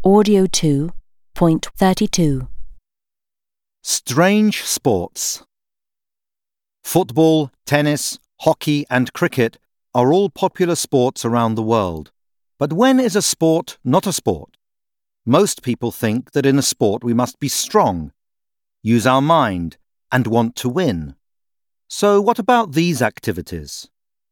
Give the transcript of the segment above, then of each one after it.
Audio 2.32. Strange sports. Football, tennis, hockey and cricket are all popular sports around the world. But when is a sport not a sport? Most people think that in a sport we must be strong, use our mind, and want to win. So what about these activities?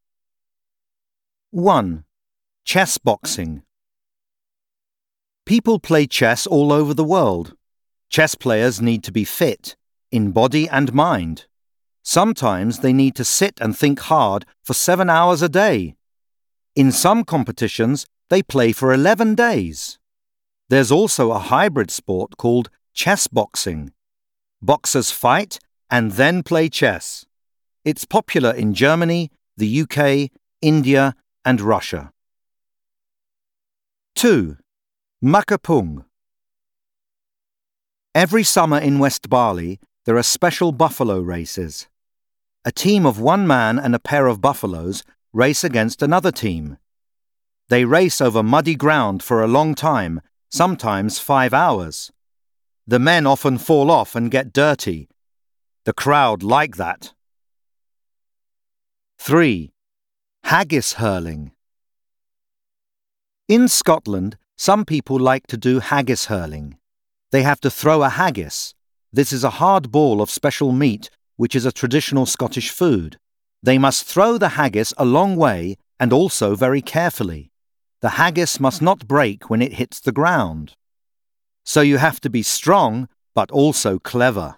1. Chess boxing. People play chess all over the world. Chess players need to be fit, in body and mind. Sometimes they need to sit and think hard for 7 hours a day. In some competitions, they play for 11 days. There's also a hybrid sport called chess boxing. Boxers fight and then play chess. It's popular in Germany, the UK, India, and Russia. 2. Makapung. Every summer in West Bali, there are special buffalo races. A team of one man and a pair of buffaloes race against another team. They race over muddy ground for a long time, sometimes 5 hours. The men often fall off and get dirty. The crowd like that. 3. Haggis hurling. In Scotland, some people like to do haggis hurling. They have to throw a haggis. This is a hard ball of special meat, which is a traditional Scottish food. They must throw the haggis a long way and also very carefully. The haggis must not break when it hits the ground. So you have to be strong, but also clever.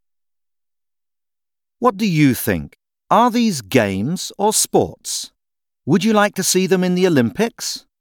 What do you think? Are these games or sports? Would you like to see them in the Olympics?